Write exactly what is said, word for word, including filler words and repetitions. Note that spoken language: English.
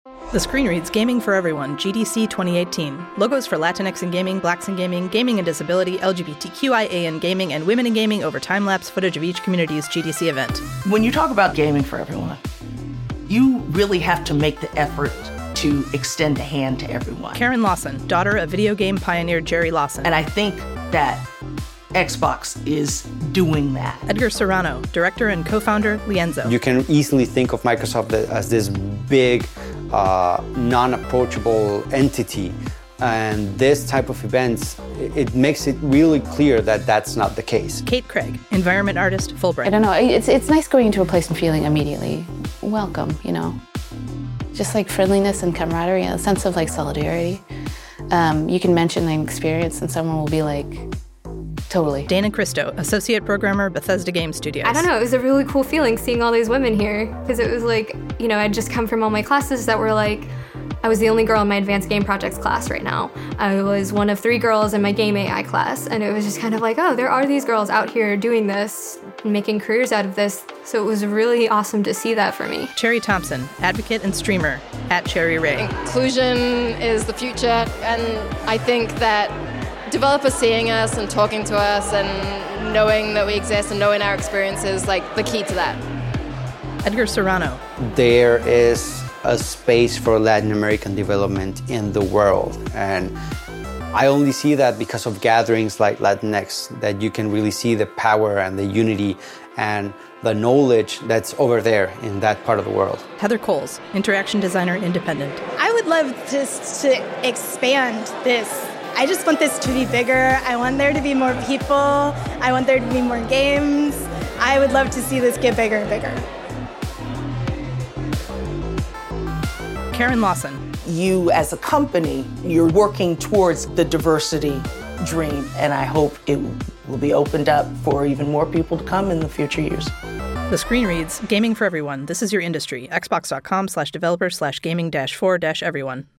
The screen reads Gaming for Everyone, G D C twenty eighteen. Logos for Latinx in gaming, blacks in gaming, gaming and disability, L G B T Q I A in gaming, and women in gaming over time-lapse footage of each community's G D C event. When you talk about gaming for everyone, you really have to make the effort to extend a hand to everyone. Karen Lawson, daughter of video game pioneer Jerry Lawson. And I think that Xbox is doing that. Edgar Serrano, director and co-founder, Lienzo. You can easily think of Microsoft as this big, uh, non-approachable entity. And this type of events, it makes it really clear that that's not the case. Kate Craig, environment artist, Fulbright. I don't know, it's, it's nice going into a place and feeling immediately welcome, you know. Just like friendliness and camaraderie, a sense of like solidarity. Um, you can mention an experience and someone will be like, totally. Dana Christo, associate programmer, Bethesda Game Studios. I don't know, it was a really cool feeling seeing all these women here, because it was like, you know, I'd just come from all my classes that were like, I was the only girl in my advanced game projects class right now. I was one of three girls in my game A I class, and it was just kind of like, oh, there are these girls out here doing this, and making careers out of this, so it was really awesome to see that for me. Cherry Thompson, advocate and streamer, at Cherry Ray. Inclusion is the future, and I think that developers seeing us and talking to us and knowing that we exist and knowing our experience is like the key to that. Edgar Serrano. There is a space for Latin American development in the world, and I only see that because of gatherings like Latinx, that you can really see the power and the unity and the knowledge that's over there in that part of the world. Heather Coles, interaction designer, independent. I would love just to expand this. I just want this to be bigger. I want there to be more people. I want there to be more games. I would love to see this get bigger and bigger. Karen Lawson. You as a company, you're working towards the diversity dream, and I hope it will be opened up for even more people to come in the future years. The screen reads Gaming for Everyone. This is your industry. Xbox.com slash developer slash gaming dash for dash everyone.